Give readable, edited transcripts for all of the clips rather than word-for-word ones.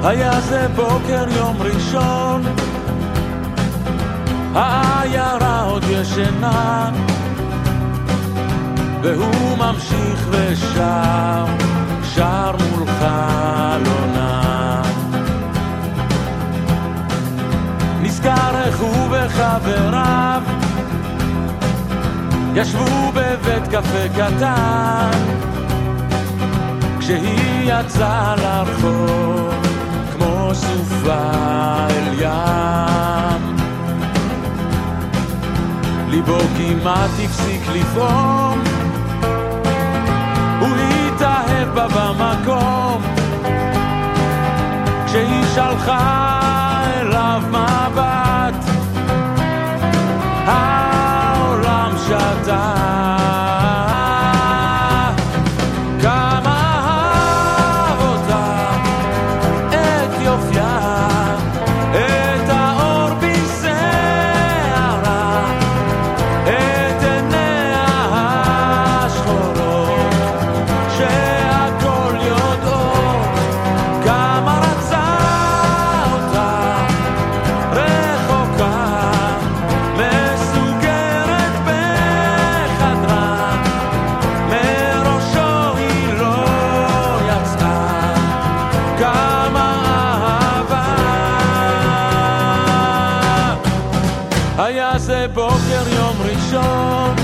היה זה בוקר יום ראשון, העיירה עוד ישנה, והוא ממשיך ושר, שר מול חלונה. נזכר איך הוא וחבריו ישבו בבית קפה קטן, כשהיא יצאה לרחוב כמו סופה אל ים. ליבו כמעט הפסיק לפעום, הוא התאהב בה במקום, כשהיא שלחה אליו מבט, העולם שתה. בוקר יום ראשון,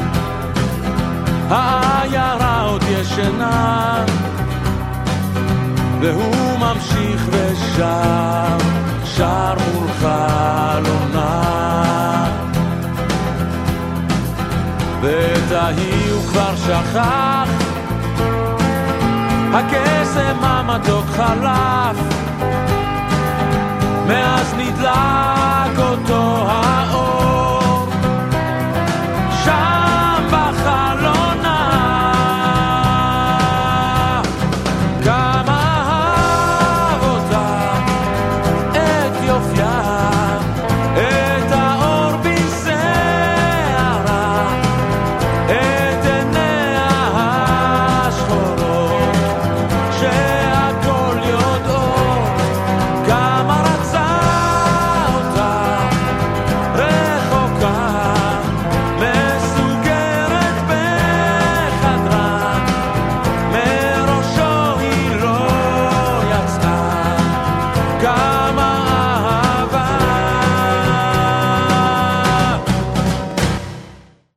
העיירה עוד ישנה, והוא ממשיך ושר, שר מול חלונה. ואת ההיא הוא כבר שכח, הקסם המתוק חלף, מאז נדלק